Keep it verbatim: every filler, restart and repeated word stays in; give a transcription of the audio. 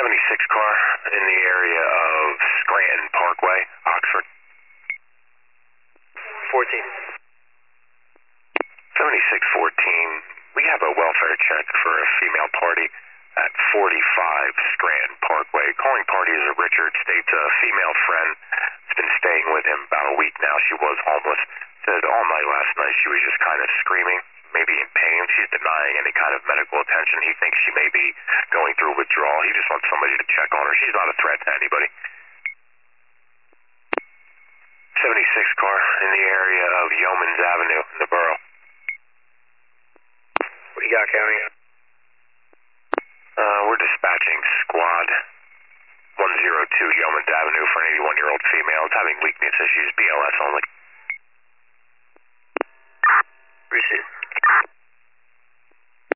seventy-six car in the area of Scranton Parkway, Oxford. fourteen. seventy-six fourteen, we have a welfare check for a female party at forty-five Scranton Parkway. Calling party is a Richard, states a female friend has been staying with him about a week now. She was homeless. Said all night last night she was just kind of screaming, maybe in pain. She's denying any kind of medical attention. He thinks she may be going through withdrawal. He just wants somebody to check on her. She's not a threat to anybody. seventy-six car in the area of Yeomans Avenue in the borough. What do you got, County? Uh, we're dispatching squad one oh two Yeomans Avenue for an eighty-one-year-old female. It's having weakness issues, B L S only. Appreciate it.